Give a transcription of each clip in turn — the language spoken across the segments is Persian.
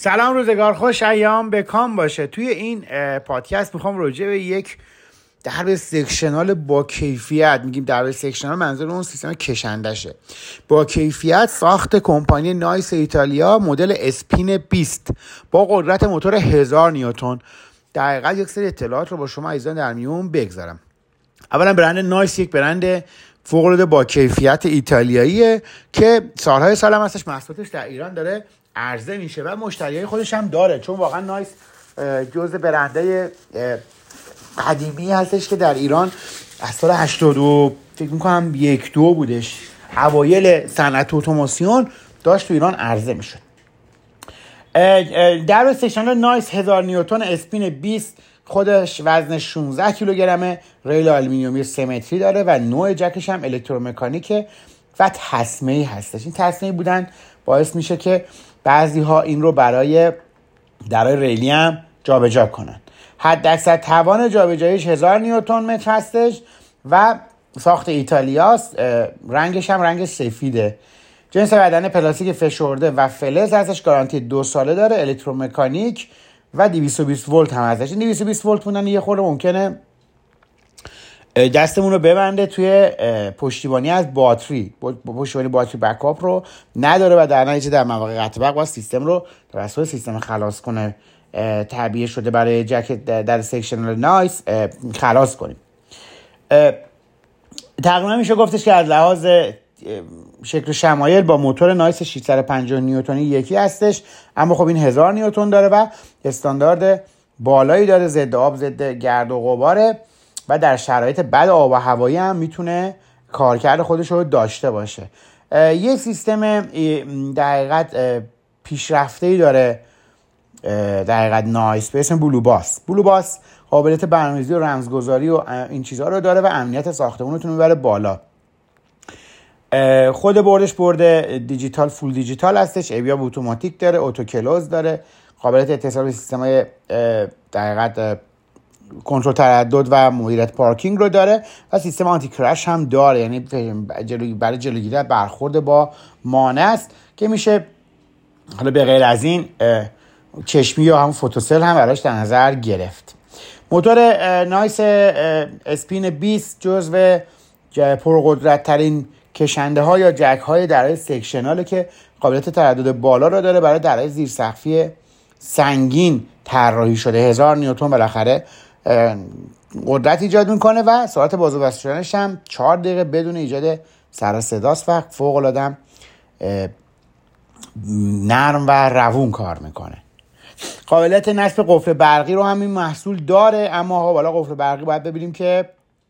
سلام، روزگار خوش، ایام بکام باشه. توی این پادکست میخوام راجع به یک درب سکشنال با کیفیت، میگیم درب سکشنال منظور اون سیستم کشندشه، با کیفیت ساخت کمپانی نایس ایتالیا مدل اسپین 20 با قدرت موتور 1000 نیوتن. دقیقاً یک سری اطلاعات رو با شما عزیزان در میون بگذارم. اولا برند نایس یک برند فوق‌العاده با کیفیت ایتالیاییه که سالهای سال هم هستش محصولاتش در ایران داره عرضه میشه و مشتریای خودش هم داره، چون واقعا نایس جزء برندهای قدیمی هستش که در ایران از سال 82 فکر میکنم 1-2 بودش، اوایل صنعت اتوماسیون داشت تو ایران عرضه میشد. در سکشنال نایس 1000 نیوتن اسپین 20 خودش وزنش 16 کیلوگرمه، ریل آلومینیومی 3 متری داره و نوع جکش هم الکترومکانیکه و تسمه‌ای هستش. این تسمه‌ای بودن باعث میشه که بعضی ها این رو برای درای ریلی هم جابجا کنن. حد اکثر توان جابجاییش 1000 نیوتن متر هستش و ساخت ایتالیاست. رنگش هم رنگ سفیده. جنس بدن پلاستیک فشرده و فلز هستش. گارانتی 2 ساله داره. الکترومکانیک و 220 ولت هم هستش. این 220 ولت بودن یه خورده ممکنه دستمون رو ببنده توی پشتیبانی از باتری. پشتیبانی باتری بکاپ رو نداره و در نتیجه در مواقع قطع برق باید سیستم رو توسط سیستم خلاص کنه تعبیه شده برای جک در سکشنال نایس خلاص کنیم. تقریبا میشه گفتش که از لحاظ شکل و شمایل با موتور نایس 650 نیوتنی یکی هستش، اما خب این 1000 نیوتن داره و استاندارد بالایی داره، ضد آب ضد گرد و غباره و در شرایط بد آب و هوایی هم میتونه کارکرد خودش رو داشته باشه. یه سیستم دقیقاً پیشرفته‌ای داره دقیقاً نایس به اسم بلو باس قابلیت برنامه‌ریزی و رمزگذاری و این چیزها رو داره و امنیت ساختمون رو میبره بالا. خود بردش برد دیجیتال فول دیجیتال هستش. ایبیا اتوماتیک داره، اوتو کلوز داره، قابلیت اتصال به سیستم‌های دقیقاً کنترل تردد و مدیریت پارکینگ رو داره و سیستم آنتی کرش هم داره، یعنی برای جلوگیری از برخورد با مانع است که میشه حالا به غیر از این چشمی یا هم فوتوسل هم براش در نظر گرفت. موتور نایس اسپین 20 جزو پرقدرت ترین کشنده ها یا جک های درای سکشناله که قابلیت تردد بالا رو داره. برای درای زیر سقفی سنگین طراحی شده. 1000 نیوتن بالاخره قدرت ایجاد میکنه و سرعت باز و بسته شدنش هم 4 دقیقه بدون ایجاد سر و صداست و فوق العاده نرم و روون کار میکنه. قابلیت نصب قفل برقی رو هم این محصول داره، اما حالا قفل برقی باید ببینیم که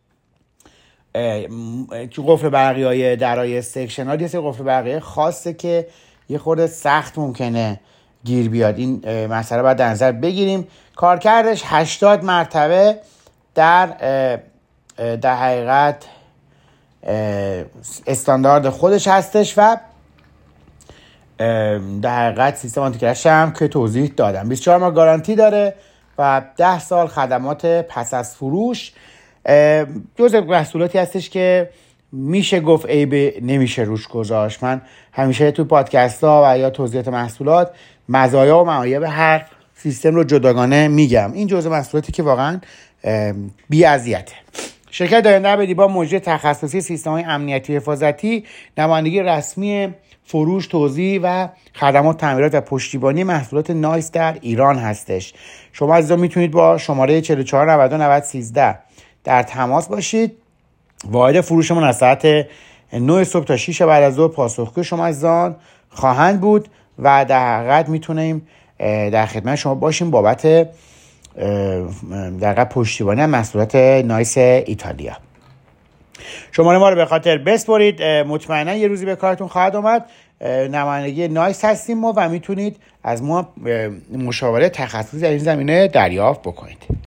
قفل برقی های درای سکشنال یه سری قفل برقی خاصه که یه خورده سخت ممکنه گیر بیاد. این مسئله باید در نظر بگیریم. کارکردش 80 مرتبه در حقیقت استاندارد خودش هستش و در حقیقت سیستم آنتی کرش هم که توضیح دادم. 24 ماه گارانتی داره و 10 سال خدمات پس از فروش. جزء محصولاتی هستش که میشه گفت عیب نمیشه روش گذاشت. من همیشه تو پادکست ها و یا توضیحات محصولات مزایا و معایب هر سیستم رو جداگانه میگم. این جزء محصولاتی که واقعا بی اذیته. شرکت داینده به دیبا مجری تخصصی سیستم‌های امنیتی حفاظتی، نمایندگی رسمی فروش، توزیع و خدمات تعمیرات و پشتیبانی محصولات نایس در ایران هستش. شما عزیزان میتونید با شماره 44909013 در تماس باشید. واحد فروشمون از ساعت 9 صبح تا 6 بعد از ظهر پاسخگوی شما عزیزان خواهند بود و در حقیقت میتونیم در خدمت شما باشیم بابت در پشتیبانی محصولات نایس ایتالیا. شماره ما رو به خاطر بسپرید، مطمئنا یه روزی به کارتون خواهد اومد. نمایندگی نایس هستیم ما و میتونید از ما مشاوره تخصصی در این زمینه دریافت بکنید.